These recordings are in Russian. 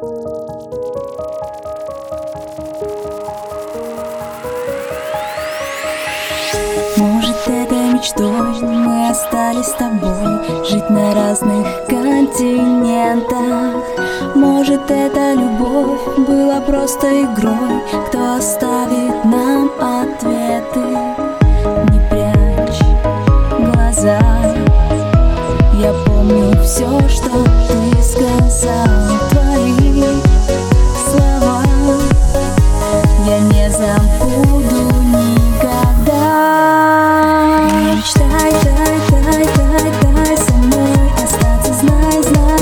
Может, это мечтой, мы остались с тобой жить на разных континентах. Может, эта любовь была просто игрой, кто оставит нам ответы. Не прячь глаза, я помню все, что ты сказал. Твои слова я не забуду никогда. Мечтай, дай со мной остаться. Знай,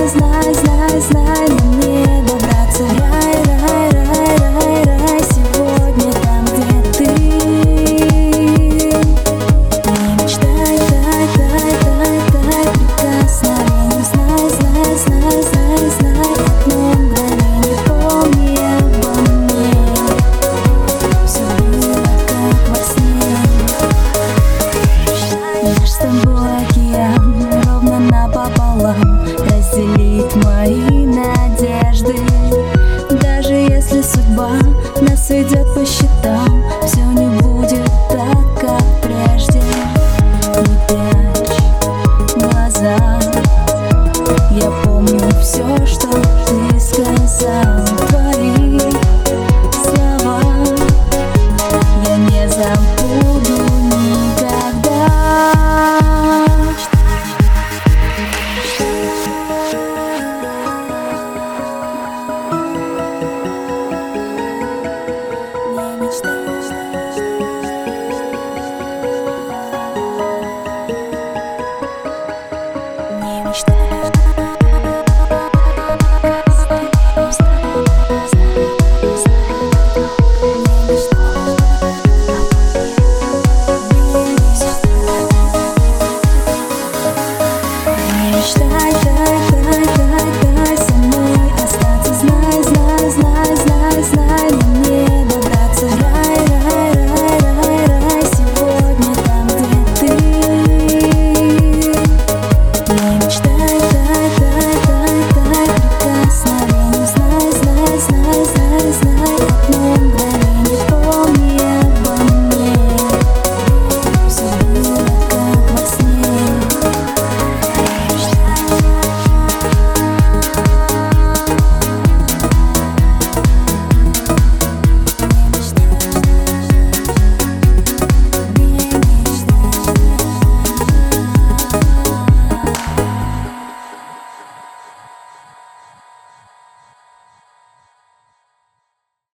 на мне добраться. Рай, сегодня там, где ты. Не мечтай, дай прикосновение. Знай, одно мгновение помни обо мне. Все было как во сне. Наш с тобой океан ровно напополам разделит мои надежды. Даже если судьба нас ведет по счетам, все не будет так, как прежде. Не прячь глаза, я помню все, что ты сказал.